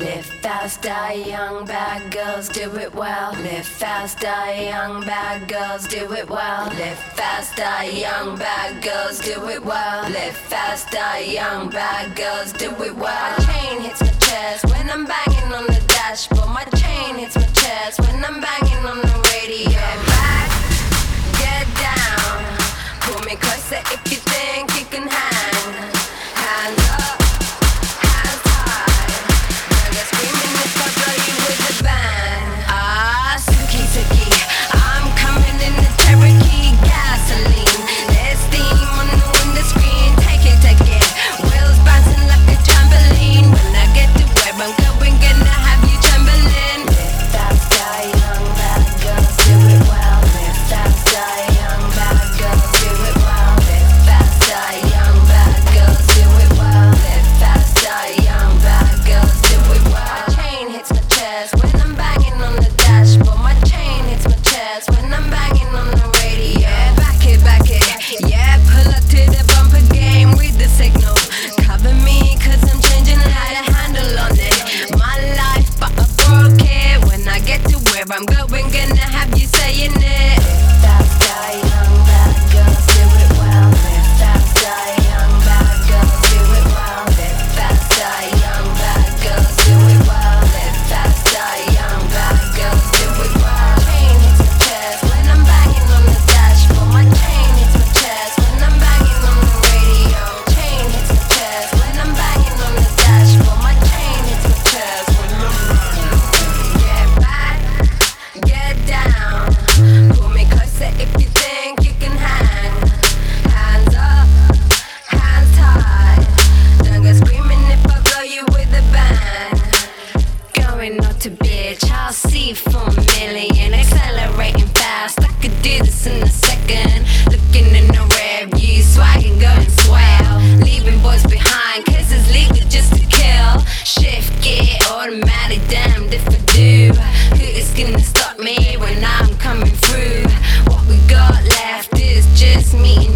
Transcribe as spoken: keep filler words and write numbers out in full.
Live fast, die young, bad girls do it well. Live fast, die young, bad girls do it well. Live fast, die young, bad girls do it well. Live fast, die young, bad girls do it well. My chain hits my chest when I'm banging on the dashboard. My chain hits my chest when I'm banging on the radio. Get back, get down, pull me closer if you think you can hang. Hands up, hands high, now you're screaming if I blow you with a bang. Ah, Suki Suki, I'm coming in the Cherokee gasoline. There's steam on the window screen, take it, take it. Wheels bouncing like a trampoline. When I get to where I'm going, gonna have you trembling. Live fast, die young, bad girls do it well. Live fast, die young, bad girls do it well. Live fast, die young, bad girls do it well. Live fast, die young, bad girls do it well. My chain hits my chest when I'm banging on the dashboard. My chain hits my chest when I'm banging on the radio. Yeah, back it, back it, yeah, pull up to the bumper game with the signal. Cover me cause I'm changing how to handle on it. My life, but I broke it. When I get to where I'm going, gonna have you saying it. Live fast, die young, bad girls do it well. Live fast, die young, bad girls do it well. Live fast, die young, bad girls do it well. Live fast, die young, bad girls do it well. Chain hits my chest when I'm banging on the dashboard. My chain hits my chest when I'm banging on the radio. Chain hits my chest when I'm banging on the dashboard. My chain hits my chest when I'm get back, get down, pull me closer if you think you can hang. Hands up, hands high, don't go screaming if I blow you with a bang. Going up to bitch, I'll see for a million. Accelerating fast, I could do this in a second. Looking in the rear view, swagging, going swell. Leaving boys behind, cause it's legal just to kill. Shift gear, automatic, damned if I do. Who is gonna stop me when I'm coming through? What we got left is just me and